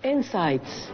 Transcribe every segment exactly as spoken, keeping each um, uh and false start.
Insights.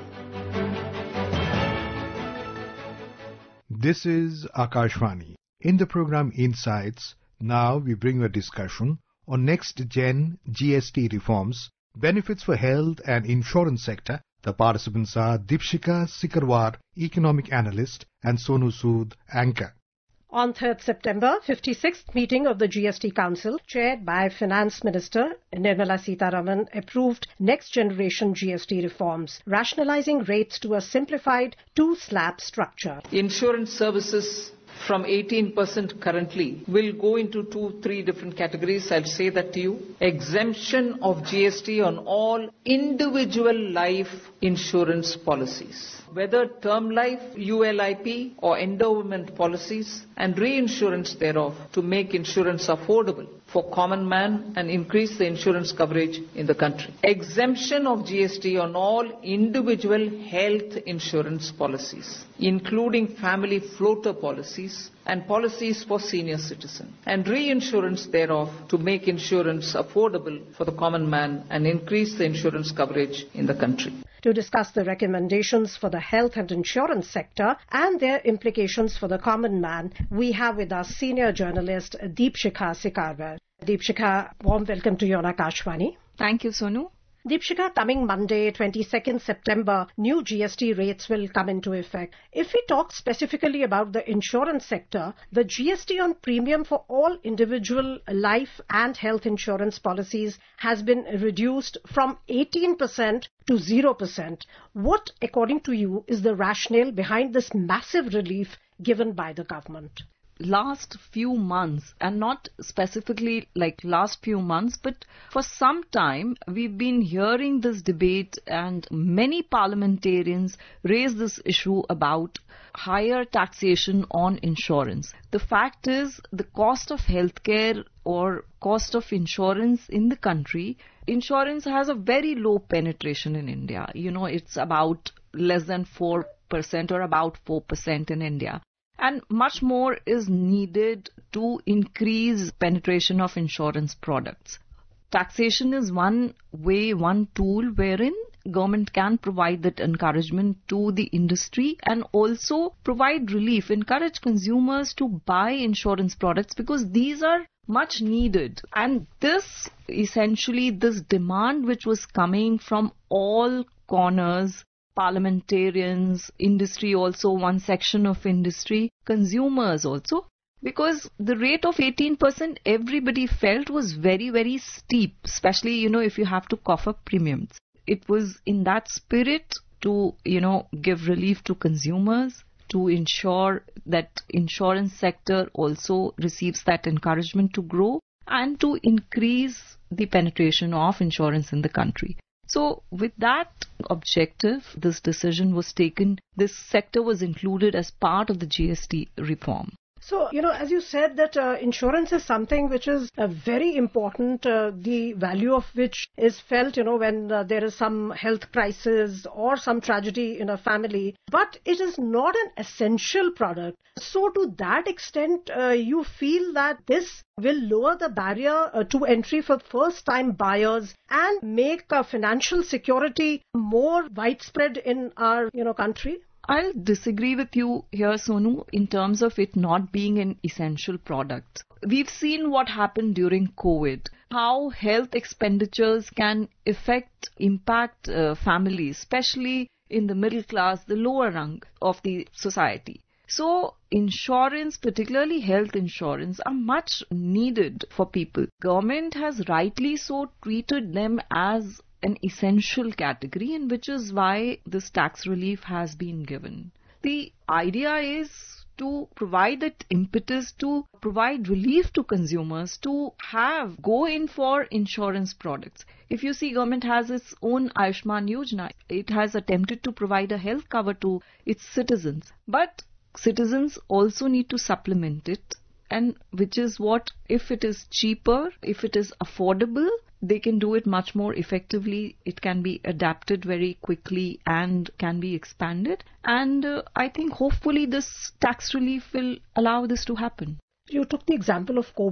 This is Akashvani. In the program Insights, now we bring you a discussion on next-gen G S T reforms, benefits for health and insurance sector. The participants are Deepshika Sikarwar, economic analyst, and Sonu Sood, anchor. On third September, fifty-sixth meeting of the G S T Council, chaired by Finance Minister Nirmala Sitharaman, approved next-generation G S T reforms, rationalizing rates to a simplified two-slab structure. Insurance services from eighteen percent currently will go into two, three different categories. I'll say that to you. Exemption of G S T on all individual life insurance policies, whether term life, U L I P or endowment policies, and reinsurance thereof, to make insurance affordable for common man and increase the insurance coverage in the country. Exemption of G S T on all individual health insurance policies, including family floater policies and policies for senior citizens, and reinsurance thereof to make insurance affordable for the common man and increase the insurance coverage in the country. To discuss the recommendations for the health and insurance sector and their implications for the common man, we have with us senior journalist Deepshika Sikarwar. Deepshika, warm welcome to you on Akashvani. Thank you, Sonu. Deepshika, coming Monday, twenty-second September, new G S T rates will come into effect. If we talk specifically about the insurance sector, the G S T on premium for all individual life and health insurance policies has been reduced from eighteen percent to zero percent. What, according to you, is the rationale behind this massive relief given by the government? Last few months, and not specifically like last few months, but for some time, we've been hearing this debate, and many parliamentarians raise this issue about higher taxation on insurance. The fact is, the cost of healthcare or cost of insurance in the country, insurance has a very low penetration in India. You know, it's about less than four percent or about four percent in India. And much more is needed to increase penetration of insurance products. Taxation is one way, one tool wherein government can provide that encouragement to the industry and also provide relief, encourage consumers to buy insurance products because these are much needed. And this, essentially, this demand which was coming from all corners, parliamentarians, industry also, one section of industry, consumers also, because the rate of eighteen percent everybody felt was very, very steep, especially, you know, if you have to cough up premiums. It was in that spirit to, you know, give relief to consumers, to ensure that insurance sector also receives that encouragement to grow and to increase the penetration of insurance in the country. So with that objective, this decision was taken. This sector was included as part of the G S T reform. So, you know, as you said that uh, insurance is something which is uh, very important, uh, the value of which is felt, you know, when uh, there is some health crisis or some tragedy in a family, but it is not an essential product. So to that extent, uh, you feel that this will lower the barrier uh, to entry for first-time buyers and make uh, financial security more widespread in our, you know, country? I'll disagree with you here, Sonu, in terms of it not being an essential product. We've seen what happened during COVID, how health expenditures can affect, impact uh, families, especially in the middle class, the lower rung of the society. So insurance, particularly health insurance, are much needed for people. Government has rightly so treated them as an essential category, and which is why this tax relief has been given. The idea is to provide that impetus to provide relief to consumers to have, go in for insurance products. If you see, government has its own Ayushman Yojana. It has attempted to provide a health cover to its citizens. But citizens also need to supplement it, and which is what, if it is cheaper, if it is affordable, they can do it much more effectively. It can be adapted very quickly and can be expanded. And uh, I think hopefully this tax relief will allow this to happen. You took the example of COVID.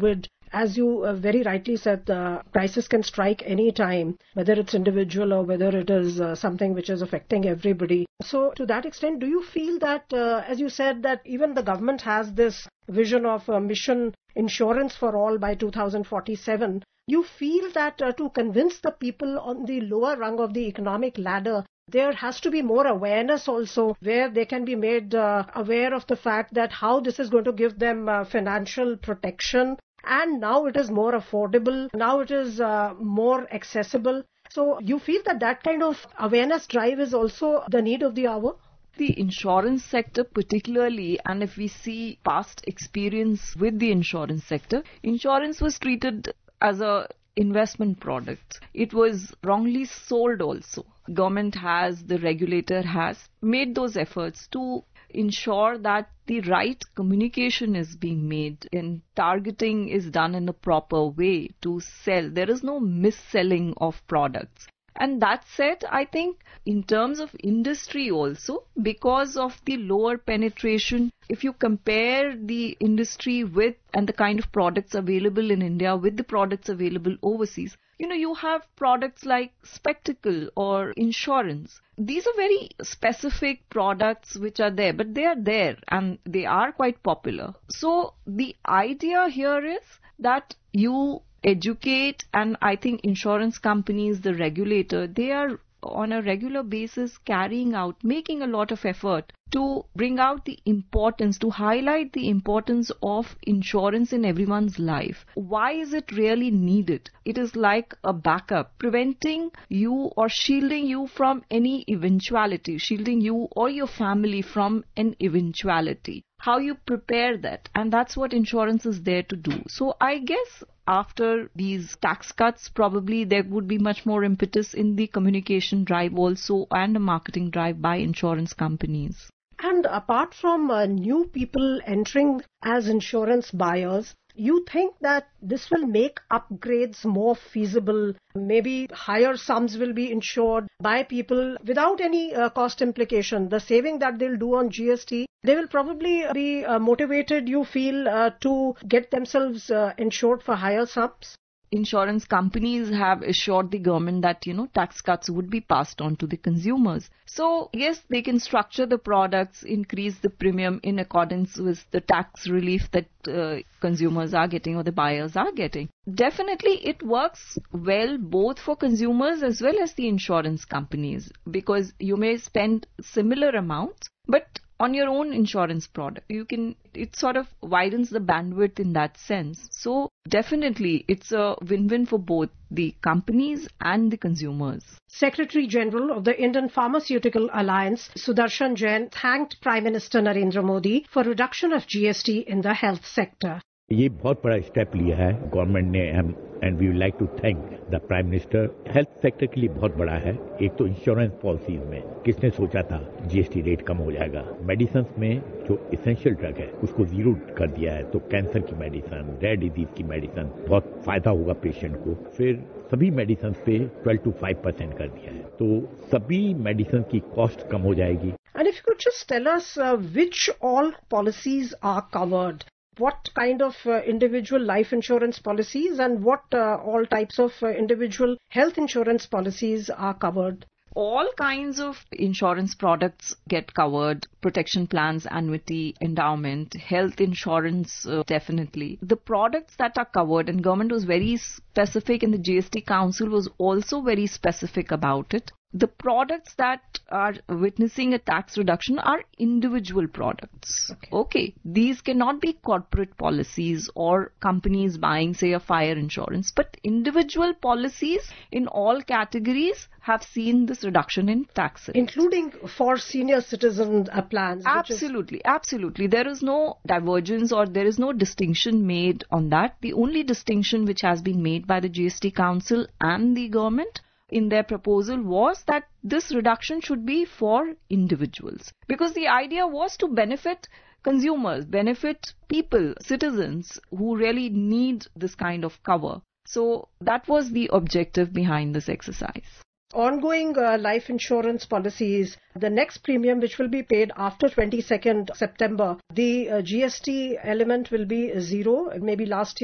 as you uh, very rightly said, the crisis can strike any time, whether it's individual or whether it is uh, something which is affecting everybody. So to that extent, do you feel that, uh, as you said, that even the government has this vision of uh, mission insurance for all by two thousand forty-seven, you feel that uh, to convince the people on the lower rung of the economic ladder, there has to be more awareness also, where they can be made uh, aware of the fact that how this is going to give them uh, financial protection, and now it is more affordable, now it is uh, more accessible. So you feel that that kind of awareness drive is also the need of the hour? The insurance sector particularly, and if we see past experience with the insurance sector, insurance was treated as a investment product. It was wrongly sold also. Government has, the regulator has made those efforts to ensure that the right communication is being made and targeting is done in a proper way to sell. There is no mis-selling of products. And that said, I think in terms of industry also, because of the lower penetration, if you compare the industry with and the kind of products available in India with the products available overseas, you know, you have products like spectacle or insurance. These are very specific products which are there, but they are there and they are quite popular. So the idea here is that you educate, and I think insurance companies, the regulator, they are on a regular basis carrying out, making a lot of effort to bring out the importance, to highlight the importance of insurance in everyone's life. Why is it really needed? It is like a backup, preventing you or shielding you from any eventuality, shielding you or your family from an eventuality. How you prepare that, and that's what insurance is there to do. So I guess after these tax cuts, probably there would be much more impetus in the communication drive also and a marketing drive by insurance companies. And apart from uh, new people entering as insurance buyers, you think that this will make upgrades more feasible? Maybe higher sums will be insured by people without any uh, cost implication. The saving that they'll do on G S T, they will probably be uh, motivated, you feel, uh, to get themselves uh, insured for higher sums? Insurance companies have assured the government that, you know, tax cuts would be passed on to the consumers. So, yes, they can structure the products, increase the premium in accordance with the tax relief that uh, consumers are getting or the buyers are getting. Definitely, it works well both for consumers as well as the insurance companies, because you may spend similar amounts, but on your own insurance product, you can, it sort of widens the bandwidth in that sense. So definitely it's a win-win for both the companies and the consumers. Secretary General of the Indian Pharmaceutical Alliance, Sudarshan Jain, thanked Prime Minister Narendra Modi for reduction of G S T in the health sector. ये बहुत बड़ा step लिया है government ने, and we would like to thank the prime minister. Health sector के लिए बहुत बड़ा है. एक तो इंश्योरेंस पॉलिसीज में किसने सोचा था जीएसटी रेट कम हो जाएगा. मेडिसिन में जो इसेंशियल ड्रग है उसको जीरो कर दिया है, तो कैंसर की मेडिसिन, रेयर डिजीज की मेडिसिन बहुत फायदा होगा पेशेंट को. फिर सभी मेडिसिन पे ट्वेल्व टू फाइव परसेंट कर दिया है, तो सभी मेडिसिन की कॉस्ट कम हो जाएगी. And if you could just tell us uh, which all policies are covered. What kind of uh, individual life insurance policies and what uh, all types of uh, individual health insurance policies are covered? All kinds of insurance products get covered. Protection plans, annuity, endowment, health insurance, uh, definitely. The products that are covered, and government was very specific, and the G S T Council was also very specific about it. The products that are witnessing a tax reduction are individual products. Okay. okay. These cannot be corporate policies or companies buying, say, a fire insurance. But individual policies in all categories have seen this reduction in tax rates. Including for senior citizen uh, plans. Absolutely. Is... Absolutely. There is no divergence or there is no distinction made on that. The only distinction which has been made by the G S T Council and the government in their proposal was that this reduction should be for individuals, because the idea was to benefit consumers, benefit people, citizens who really need this kind of cover. So that was the objective behind this exercise. Ongoing uh, life insurance policies, the next premium which will be paid after twenty-second September, the uh, G S T element will be zero. Maybe last year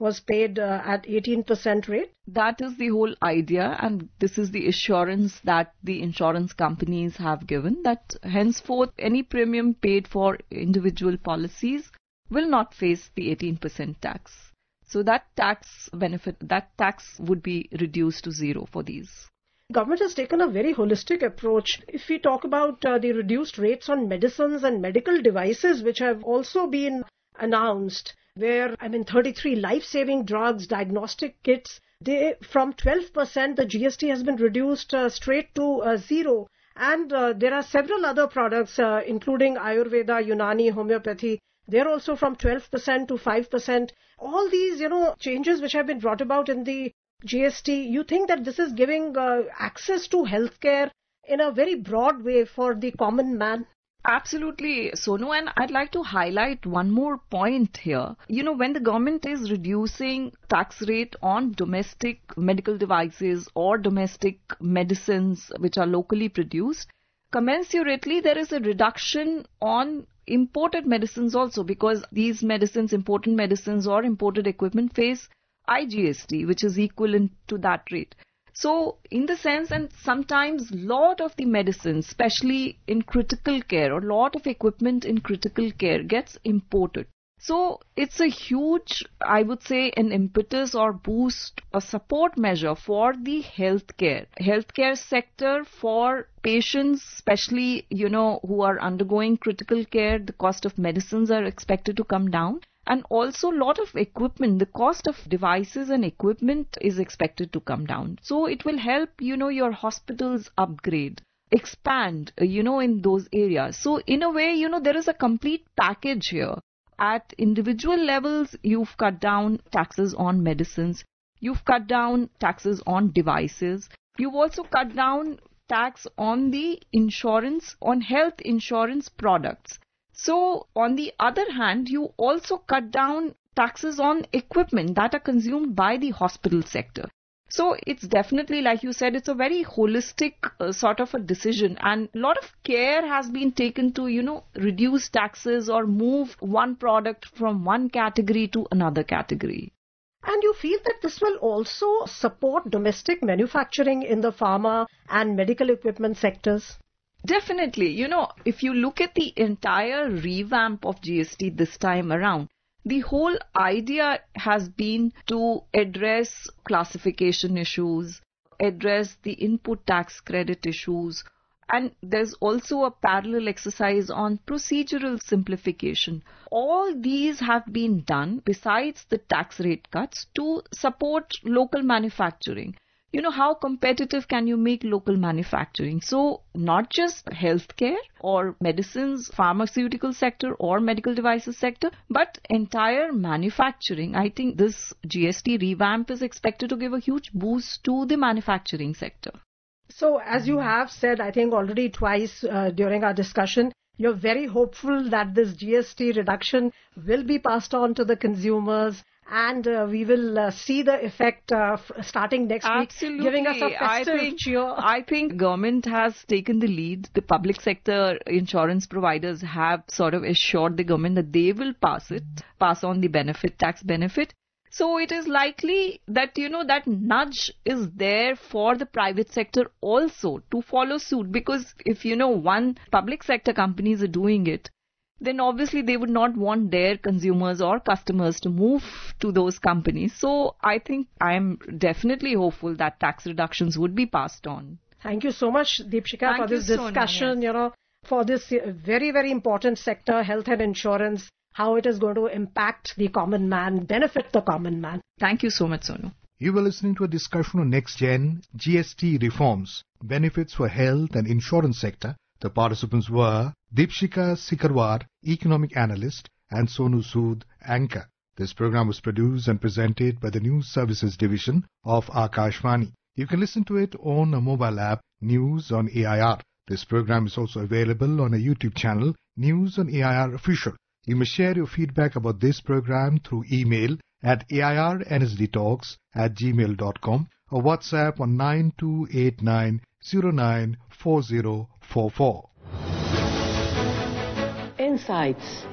was paid uh, at eighteen percent rate? That is the whole idea, and this is the assurance that the insurance companies have given, that henceforth any premium paid for individual policies will not face the eighteen percent tax. So that tax benefit, that tax would be reduced to zero for these. Government has taken a very holistic approach. If we talk about uh, the reduced rates on medicines and medical devices, which have also been announced, where, I mean, thirty-three life-saving drugs, diagnostic kits, they from twelve percent, the G S T has been reduced uh, straight to uh, zero. And uh, there are several other products, uh, including Ayurveda, Unani, homeopathy. They're also from twelve percent to five percent. All these, you know, changes which have been brought about in the G S T, you think that this is giving uh, access to healthcare in a very broad way for the common man? Absolutely, Sonu, and I'd like to highlight one more point here. You know, when the government is reducing tax rate on domestic medical devices or domestic medicines which are locally produced, commensurately there is a reduction on imported medicines also, because these medicines, imported medicines or imported equipment face I G S T, which is equivalent to that rate. So in the sense, and sometimes lot of the medicines, especially in critical care, or lot of equipment in critical care gets imported. So it's a huge, I would say, an impetus or boost, a support measure for the healthcare, healthcare sector for patients, especially, you know, who are undergoing critical care. The cost of medicines are expected to come down. And also a lot of equipment, the cost of devices and equipment is expected to come down. So it will help, you know, your hospitals upgrade, expand, you know, in those areas. So in a way, you know, there is a complete package here. At individual levels, you've cut down taxes on medicines. You've cut down taxes on devices. You've also cut down tax on the insurance, on health insurance products. So, on the other hand, you also cut down taxes on equipment that are consumed by the hospital sector. So, it's definitely, like you said, it's a very holistic uh, sort of a decision, and a lot of care has been taken to, you know, reduce taxes or move one product from one category to another category. And you feel that this will also support domestic manufacturing in the pharma and medical equipment sectors? Definitely. You know, if you look at the entire revamp of G S T this time around, the whole idea has been to address classification issues, address the input tax credit issues, and there's also a parallel exercise on procedural simplification. All these have been done besides the tax rate cuts to support local manufacturing. You know, how competitive can you make local manufacturing? So not just healthcare or medicines, pharmaceutical sector or medical devices sector, but entire manufacturing. I think this G S T revamp is expected to give a huge boost to the manufacturing sector. So as you have said, I think already twice uh, during our discussion, you're very hopeful that this G S T reduction will be passed on to the consumers. And uh, we will uh, see the effect uh, f- starting next Absolutely. week, giving us a festive I think, cheer. I think government has taken the lead. The public sector insurance providers have sort of assured the government that they will pass it, pass on the benefit, tax benefit. So it is likely that, you know, that nudge is there for the private sector also to follow suit. Because if, you know, one public sector companies are doing it, then obviously they would not want their consumers or customers to move to those companies. So I think I am definitely hopeful that tax reductions would be passed on. Thank you so much, Deepshika, Thank for this you, Sonia, discussion, yes. you know, for this very, very important sector, health and insurance, how it is going to impact the common man, benefit the common man. Thank you so much, Sonu. You were listening to a discussion on Next Gen G S T reforms, benefits for health and insurance sector. The participants were Deepshika Sikarwar, economic analyst, and Sonu Sood, anchor. This program was produced and presented by the News Services Division of Akashvani. You can listen to it on a mobile app, News on A I R. This program is also available on a YouTube channel, News on A I R Official. You may share your feedback about this program through email at airnsdtalks at gmail dot com or WhatsApp on nine two eight nine zero nine four zero four four. Insights